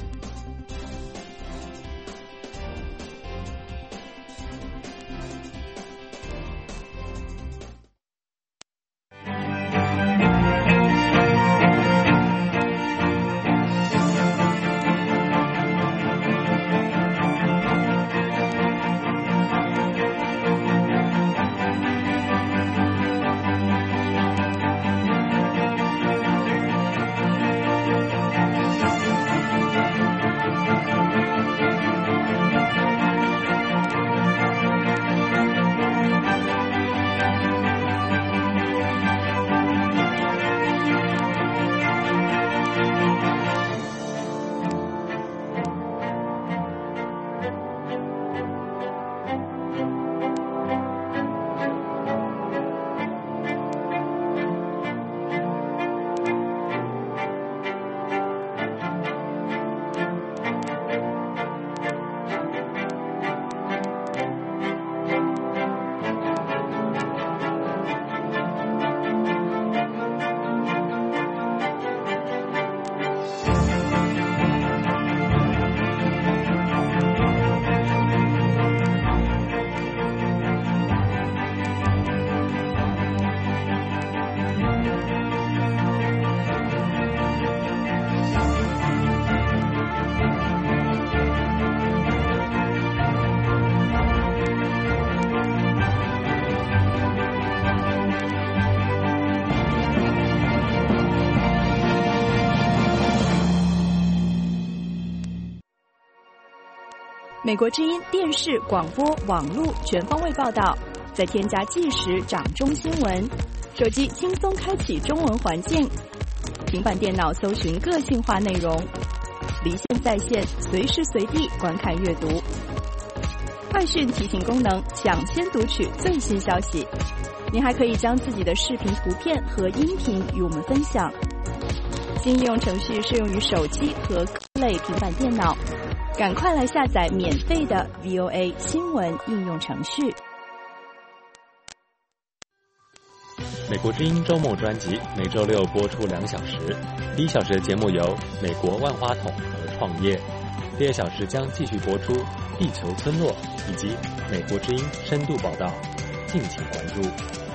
美国之音电视、广播、网络全方位报道，再添加即时掌中新闻，手机轻松开启中文环境，平板电脑搜寻个性化内容，离线在线，随时随地观看阅读。快讯提醒功能，抢先读取最新消息。您还可以将自己的视频、图片和音频与我们分享。新应用程序适用于手机和各类平板电脑。赶快来下载免费的 V O A 新闻应用程序。 美国之音周末专辑每周六播出两小时，第一小时的节目由美国万花筒和创业，第二小时将继续播出地球村落以及美国之音深度报道，敬请关注。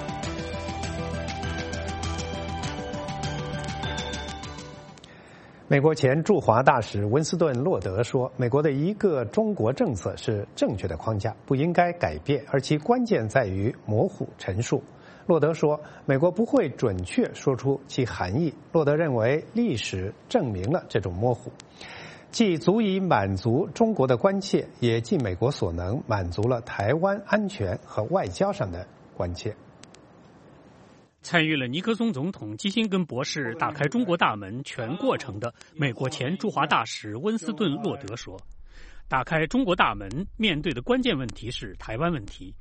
美国前驻华大使温斯顿·洛德说，美国的一个中国政策是正确的框架，不应该改变，而其关键在于模糊陈述。洛德说，美国不会准确说出其含义。洛德认为，历史证明了这种模糊，既足以满足中国的关切，也尽美国所能满足了台湾安全和外交上的关切。 参与了尼克松总统基辛根博士打开中国大门全过程的美国前驻华大使温斯顿·洛德说，打开中国大门面对的关键问题是台湾问题，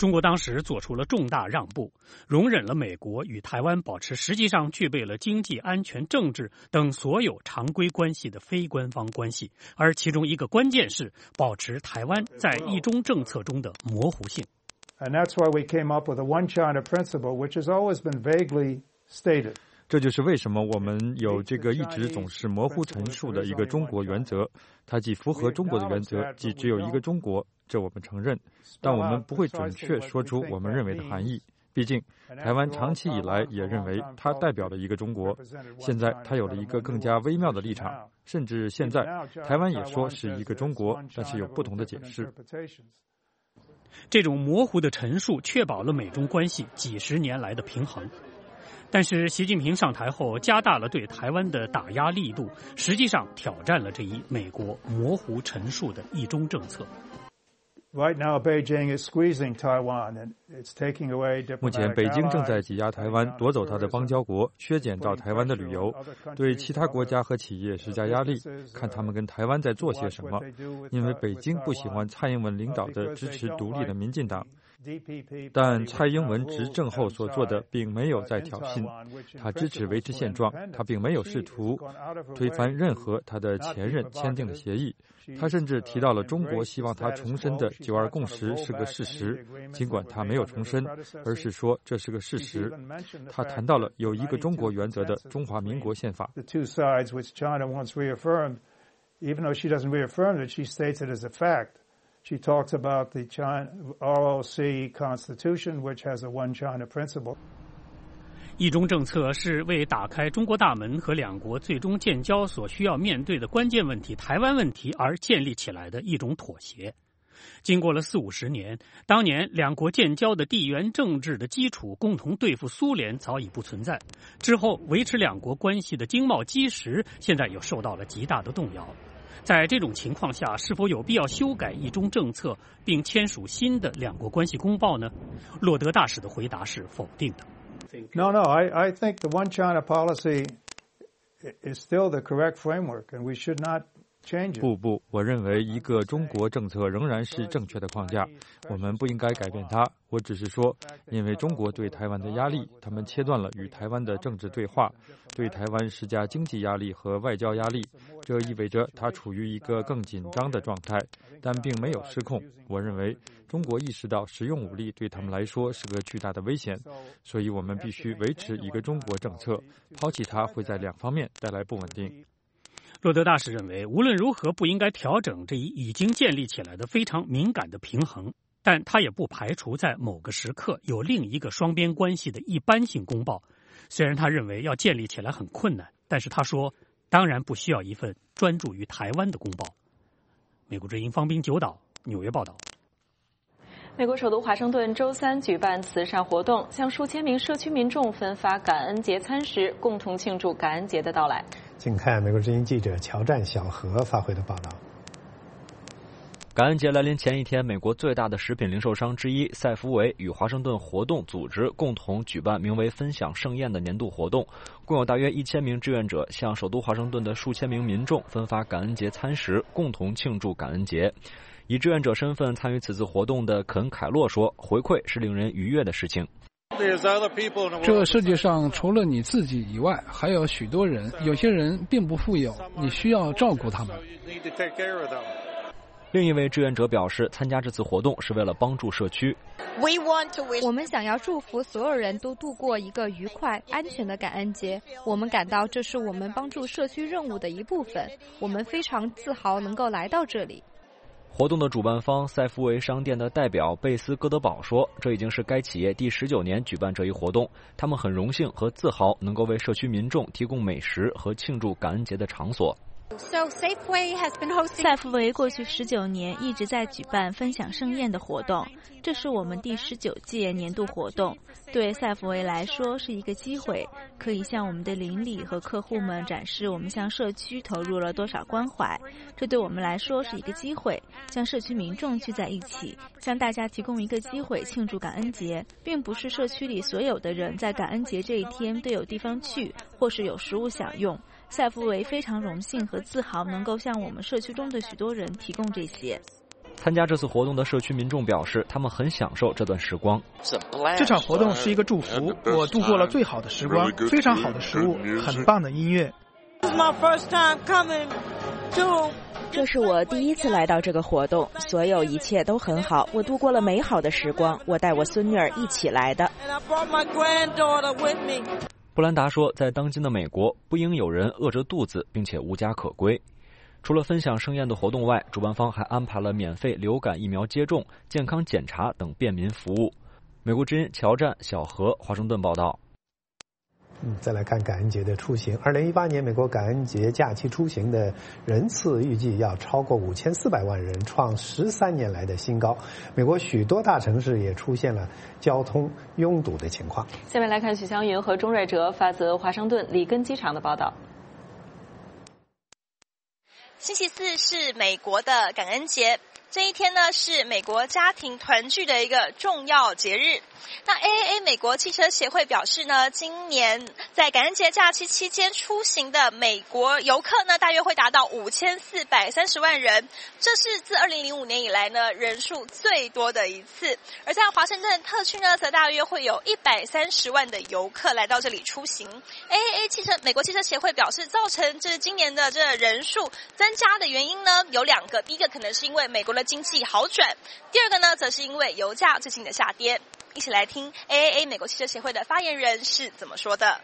中国当时做出了重大让步，容忍了美国与台湾保持实际上具备了经济、安全、政治等所有常规关系的非官方关系，而其中一个关键是保持台湾在一中政策中的模糊性。 And that's why we came up with the One China principle, which has always been vaguely stated. 这就是为什么我们有这个一直总是模糊陈述的一个中国原则，它既符合中国的原则，既只有一个中国，这我们承认，但我们不会准确说出我们认为的含义。毕竟，台湾长期以来也认为它代表了一个中国，现在它有了一个更加微妙的立场，甚至现在台湾也说是一个中国，但是有不同的解释。 这种模糊的陈述确保了美中关系几十年来的平衡。但是习近平上台后加大了对台湾的打压力度，实际上挑战了这一美国模糊陈述的一中政策。 Right now, Beijing is squeezing Taiwan, and it's taking away diplomatic 目前，北京正在挤压台湾，夺走它的邦交国，削减到台湾的旅游，对其他国家和企业施加压力，看他们跟台湾在做些什么。因为北京不喜欢蔡英文领导的支持独立的民进党，但蔡英文执政后所做的并没有在挑衅，他支持维持现状，他并没有试图推翻任何他的前任签订的协议。他甚至提到了中国希望他重申的九二共识是个事实，尽管他没有重申，而是说这是个事实。他谈到了有一个中国原则的中华民国宪法。 Even though she doesn't reaffirm it, she states it as a fact. She talks about the China R O C Constitution, which has a one China principle. 一中政策是为打开中国大门和两国最终建交所需要面对的关键问题——台湾问题而建立起来的一种妥协。经过了四五十年，当年两国建交的地缘政治的基础，共同对付苏联早已不存在。之后维持两国关系的经贸基石，现在又受到了极大的动摇。在这种情况下，是否有必要修改一中政策，并签署新的两国关系公报呢？洛德大使的回答是否定的。 No, no, I, I think the one China policy is still the correct framework, and we should not change it. 不不，我认为一个中国政策仍然是正确的框架，我们不应该改变它。我只是说，因为中国对台湾的压力，他们切断了与台湾的政治对话，对台湾施加经济压力和外交压力，这意味着它处于一个更紧张的状态，但并没有失控。我认为中国意识到使用武力对他们来说是个巨大的危险，所以我们必须维持一个中国政策，抛弃它会在两方面带来不稳定。 洛德大使认为，无论如何不应该调整这一已经建立起来的非常敏感的平衡，但他也不排除在某个时刻有另一个双边关系的一般性公报。虽然他认为要建立起来很困难，但是他说，当然不需要一份专注于台湾的公报。美国之音方滨九岛纽约报道。 美国首都华盛顿周三举办慈善活动，向数千名社区民众分发感恩节餐食，共同庆祝感恩节的到来。 请看美国之音记者乔战小何发回的报道。 感恩节来临前一天，美国最大的食品零售商之一赛福维与华盛顿活动组织共同举办名为“分享盛宴”的年度活动，共有大约一千名志愿者向首都华盛顿的数千名民众分发感恩节餐食，共同庆祝感恩节。以志愿者身份参与此次活动的肯·凯洛说：“回馈是令人愉悦的事情。” 这世界上除了你自己以外，还有许多人，有些人并不富有，你需要照顾他们。 另一位志愿者表示，参加这次活动是为了帮助社区。 我们想要祝福所有人都度过一个愉快、安全的感恩节。我们感到这是我们帮助社区任务的一部分。我们非常自豪能够来到这里。 活动的主办方赛福维商店的代表贝斯·戈德堡说，这已经是该企业第十九年举办这一活动，他们很荣幸和自豪能够为社区民众提供美食和庆祝感恩节的场所。 赛福维过去十九年一直在举办分享盛宴的活动，这是我们第十九届年度活动。对赛福维来说是一个机会，可以向我们的邻里和客户们展示我们向社区投入了多少关怀。这对我们来说是一个机会，将社区民众聚在一起，向大家提供一个机会庆祝感恩节，并不是社区里所有的人在感恩节这一天都有地方去，或是有食物享用。赛福维非常荣幸和自豪能够向我们社区中的许多人提供这些。 参加这次活动的社区民众表示，他们很享受这段时光。 这场活动是一个祝福，我度过了最好的时光，非常好的食物，很棒的音乐。 这是我第一次来到这个活动，所有一切都很好，我度过了美好的时光。我带我孙女儿一起来的。 布兰达说，在当今的美国，不应有人饿着肚子并且无家可归。除了分享盛宴的活动外，主办方还安排了免费流感疫苗接种、健康检查等便民服务。美国之音乔战、小何，华盛顿报道。 嗯，再来看感恩节的出行。二零一八年美国感恩节假期出行的人次预计要超过五千四百万人，创十三年来的新高。美国许多大城市也出现了交通拥堵的情况。 下面来看许湘云和钟瑞哲发自华盛顿里根机场的报道。 星期四是美国的感恩节，这一天呢是美国家庭团聚的一个重要节日。那 A A A 美国汽车协会表示呢，今年在感恩节假期期间出行的美国游客呢，大约会达到五千四百三十万人，这是自二零零五年以来呢人数最多的一次。而在华盛顿特区呢，则大约会有一百三十万的游客来到这里出行。A A A 汽车美国汽车协会表示，造成这今年的这人数增加的原因呢有两个，第一个可能是因为美国的经济好转，第二个呢则是因为油价最近的下跌。一起来听 A A A 美国汽车协会的发言人是怎么说的。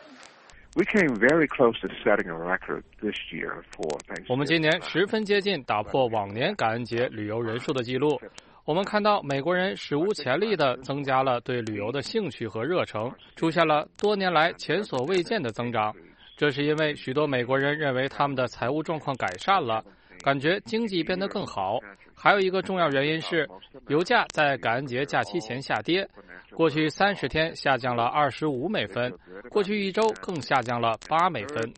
我们今年十分接近打破往年感恩节旅游人数的记录。我们看到美国人史无前例地增加了对旅游的兴趣和热诚，出现了多年来前所未见的增长。这是因为许多美国人认为他们的财务状况改善了，感觉经济变得更好。还有一个重要原因是，油价在感恩节假期前下跌，过去三十天下降了二十五美分，过去一周更下降了八美分。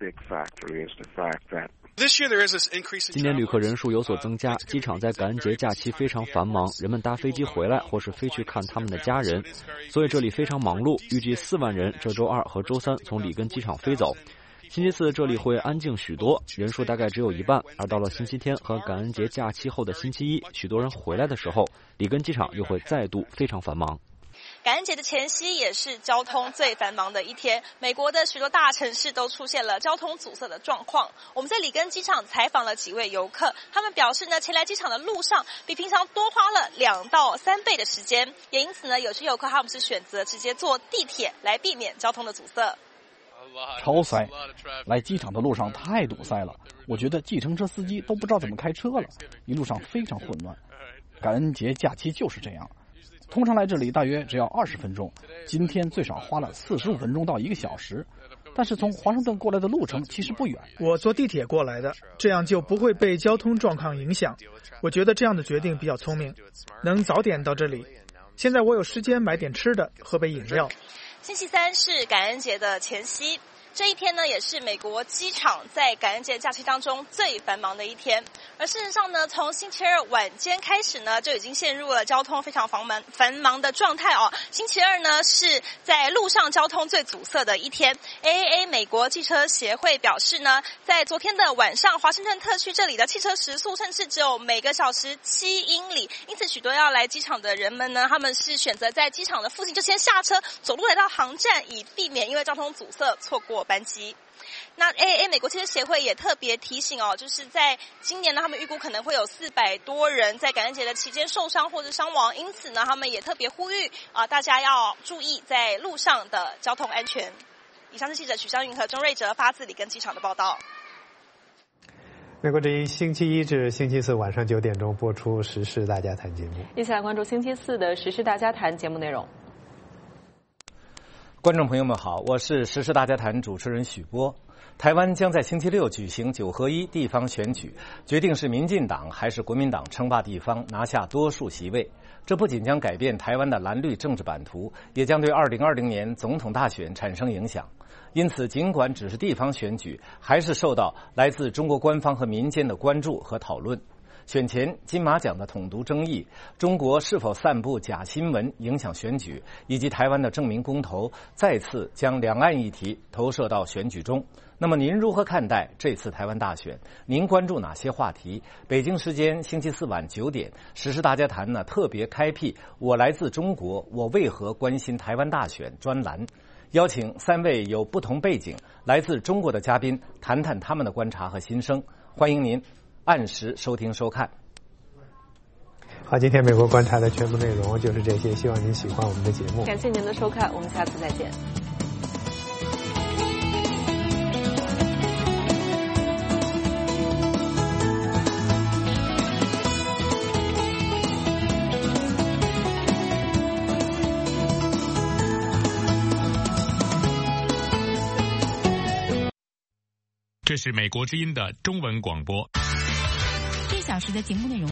今年旅客人数有所增加，机场在感恩节假期非常繁忙，人们搭飞机回来或是飞去看他们的家人，所以这里非常忙碌。预计四万人这周二和周三从里根机场飞走。星期四这里会安静许多，人数大概只有一半，而到了星期天和感恩节假期后的星期一，许多人回来的时候，里根机场又会再度非常繁忙。 感恩节的前夕也是交通最繁忙的一天，美国的许多大城市都出现了交通阻塞的状况。我们在里根机场采访了几位游客，他们表示呢，前来机场的路上比平常多花了两到三倍的时间，也因此呢，有些游客他们是选择直接坐地铁来避免交通的阻塞。 超塞，来机场的路上太堵塞了，我觉得计程车司机都不知道怎么开车了，一路上非常混乱。感恩节假期就是这样，通常来这里大约只要二十分钟，今天最少花了四十五分钟到一个小时。但是从华盛顿过来的路程其实不远， 我坐地铁过来的，这样就不会被交通状况影响。我觉得这样的决定比较聪明，能早点到这里。现在我有时间买点吃的，喝杯饮料。 星期三是感恩节的前夕，这一天呢也是美国机场在感恩节假期当中最繁忙的一天。而事实上呢，从星期二晚间开始呢，就已经陷入了交通非常繁忙繁忙的状态哦。星期二呢是在路上交通最阻塞的一天。A A A 美国汽车协会表示呢，在昨天的晚上，华盛顿特区这里的汽车时速甚至只有每个小时七英里，因此许多要来机场的人们呢，他们是选择在机场的附近就先下车，走路来到航站，以避免因为交通阻塞错过班机。那 A A A 美国汽车协会也特别提醒哦，就是在今年呢，他们预估可能会有四百多人在感恩节的期间受伤或者伤亡，因此呢，他们也特别呼吁啊、呃，大家要注意在路上的交通安全。以上是记者许湘云和钟瑞哲发自里根机场的报道。 美国之音星期一至星期四晚上九点钟播出《时事大家谈》节目， 一起来关注星期四的《时事大家谈》节目内容。 观众朋友们好，我是时事大家谈主持人许波。台湾将在星期六举行九合一地方选举，决定是民进党还是国民党称霸地方，拿下多数席位。这不仅将改变台湾的蓝绿政治版图，也将对二零二零年总统大选产生影响。因此，尽管只是地方选举，还是受到来自中国官方和民间的关注和讨论。选前金马奖的统独争议，中国是否散布假新闻影响选举，以及台湾的证明公投，再次将两岸议题投射到选举中。 那么您如何看待这次台湾大选？您关注哪些话题？北京时间星期四晚九点，时事大家谈呢特别开辟我来自中国，我为何关心台湾大选专栏，邀请三位有不同背景来自中国的嘉宾谈谈他们的观察和心声。欢迎您按时收听收看。 好，今天美国观察的全部内容就是这些，希望您喜欢我们的节目。 感谢您的收看，我们下次再见。 这是美国之音的中文广播。 一小时的节目内容。